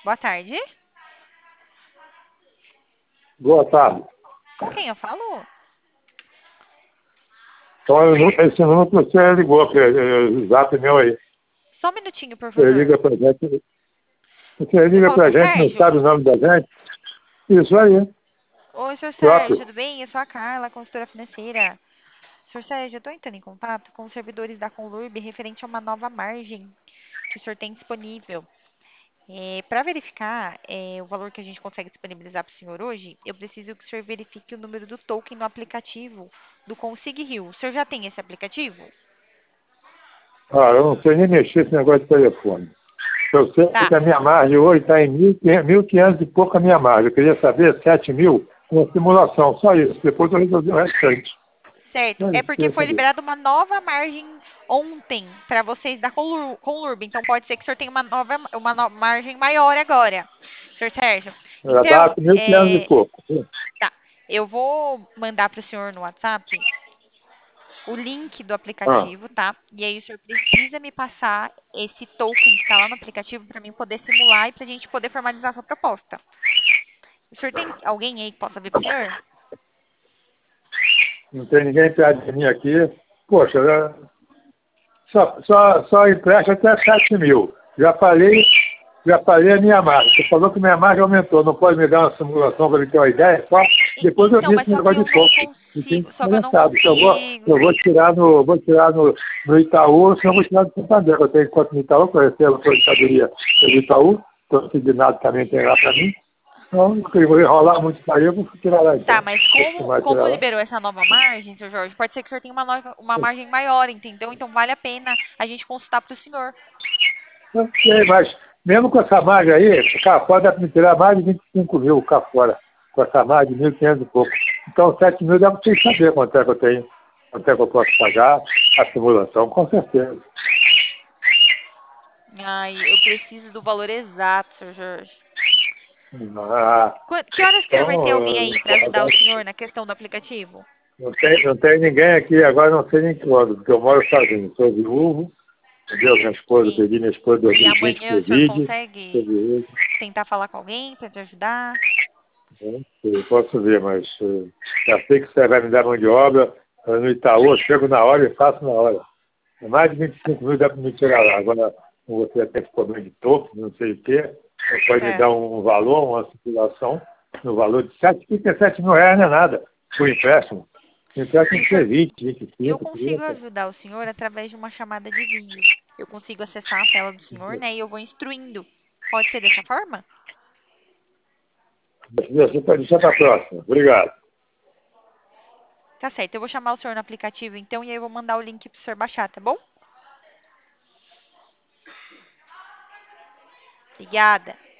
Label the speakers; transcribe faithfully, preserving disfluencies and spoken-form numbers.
Speaker 1: Boa tarde.
Speaker 2: Boa tarde.
Speaker 1: Com quem eu falo?
Speaker 2: Então, eu não- esse número que você ligou, que é é, o zap meu aí.
Speaker 1: Só um minutinho, por
Speaker 2: Você
Speaker 1: favor.
Speaker 2: liga pra gente, você
Speaker 1: Você
Speaker 2: liga
Speaker 1: falou,
Speaker 2: pra
Speaker 1: seu
Speaker 2: gente, não
Speaker 1: Sérgio?
Speaker 2: sabe o nome da gente. Isso aí,
Speaker 1: Oi, senhor Sérgio,
Speaker 2: próprio.
Speaker 1: tudo bem? Eu sou a Carla, consultora financeira. senhor Sérgio, eu estou entrando em contato com os servidores da Conlurb referente a uma nova margem que o senhor tem disponível. Para verificar é, o valor que a gente consegue disponibilizar para o senhor hoje, eu preciso que o senhor verifique o número do token no aplicativo do Consig Rio. O senhor já tem esse aplicativo?
Speaker 2: Ah, eu não sei nem mexer esse negócio de telefone. Eu sei
Speaker 1: Tá,
Speaker 2: que a minha margem hoje está em mil e quinhentos e pouco a minha margem. Eu queria saber sete mil com simulação, só isso. Depois eu resolvi o restante.
Speaker 1: certo.
Speaker 2: Só
Speaker 1: É
Speaker 2: isso que eu
Speaker 1: porque
Speaker 2: queria
Speaker 1: foi
Speaker 2: saber.
Speaker 1: liberada uma nova margem ontem para vocês da Conlur- Conlurb. Então pode ser que o senhor tenha uma nova uma no- margem maior agora, senhor Sérgio.
Speaker 2: Já está
Speaker 1: Então,
Speaker 2: com mil e quinhentos e
Speaker 1: é,
Speaker 2: pouco.
Speaker 1: tá. Eu vou mandar para o senhor no WhatsApp o link do
Speaker 2: Ah,
Speaker 1: aplicativo, tá? E aí o senhor precisa me passar esse token que está lá no aplicativo para mim poder simular e para a gente poder formalizar a sua proposta. O senhor tem alguém aí que possa ver para o senhor?
Speaker 2: não tem ninguém perto de mim aqui. Poxa, já- só, só, só empresta até sete mil. Já falei, já falei a minha margem. Você falou que minha margem aumentou. Não pode me dar uma simulação para me ter uma ideia? Só
Speaker 1: E-
Speaker 2: depois eu
Speaker 1: Então,
Speaker 2: vi
Speaker 1: mas
Speaker 2: esse
Speaker 1: só que
Speaker 2: negócio
Speaker 1: eu
Speaker 2: de
Speaker 1: não
Speaker 2: pouco. Não tem
Speaker 1: consigo, só que eu não
Speaker 2: interessado. Eu vou, eu
Speaker 1: consigo.
Speaker 2: vou tirar no, vou tirar no, no Itaú, senão eu vou tirar do Santander. Eu tenho conta no Itaú, conhecer a aposentadoria do Itaú. Estou seguinado também tem lá para mim. Então, eu vou enrolar muito para aí, eu vou tirar lá
Speaker 1: Tá,
Speaker 2: então.
Speaker 1: mas
Speaker 2: Você
Speaker 1: como,
Speaker 2: vai
Speaker 1: como
Speaker 2: tirar lá?
Speaker 1: liberou essa nova margem, seu Jorge, pode ser que o senhor tenha uma, nova, uma margem maior, entendeu? Então vale a pena a gente consultar para o senhor.
Speaker 2: Não sei, mas mesmo com essa margem aí, cá fora dá para me tirar mais de vinte e cinco mil cá fora, com essa margem de mil e quinhentos e pouco. Então, sete mil dá para vocês saber quanto é que eu tenho, quanto é que eu posso pagar, a simulação, com certeza.
Speaker 1: Ai, eu preciso do valor exato, seu Jorge.
Speaker 2: Ah,
Speaker 1: Qu- Que horas que o senhor vai ter
Speaker 2: então,
Speaker 1: alguém aí para
Speaker 2: eh,
Speaker 1: ajudar o
Speaker 2: agora,
Speaker 1: senhor na questão do aplicativo?
Speaker 2: não tem, não tem ninguém aqui, agora não sei nem quando, porque eu moro sozinho, sou viúvo, entendeu? Minha esposa,
Speaker 1: Sim.
Speaker 2: perdi minha esposa em
Speaker 1: E
Speaker 2: dois mil e vinte,
Speaker 1: amanhã o senhor
Speaker 2: Covid, sou
Speaker 1: consegue
Speaker 2: viúvo.
Speaker 1: tentar falar com alguém para te ajudar?
Speaker 2: Né? Eu posso ver, mas eh, já sei que você vai me dar mão de obra, eh, no Itaú eu chego na hora e faço na hora. É mais de vinte e cinco mil dá para me tirar lá. Agora, como você até problema de topo, não sei o quê, você pode me
Speaker 1: É.
Speaker 2: dar um valor, uma circulação, no valor de sete, trinta e sete mil reais não é nada, por empréstimo. O empréstimo tem
Speaker 1: Sim,
Speaker 2: que
Speaker 1: senhor.
Speaker 2: ser vinte,
Speaker 1: Eu
Speaker 2: vinte e cinco,
Speaker 1: consigo
Speaker 2: trinta.
Speaker 1: ajudar o senhor através de uma chamada de vídeo. Eu consigo acessar a tela do senhor, né? E eu vou instruindo. Pode ser dessa forma?
Speaker 2: Você pode deixar para a próxima. Obrigado.
Speaker 1: Tá certo. Eu vou chamar o senhor no aplicativo, então, e aí eu vou mandar o link pro senhor baixar, tá bom? Obrigada.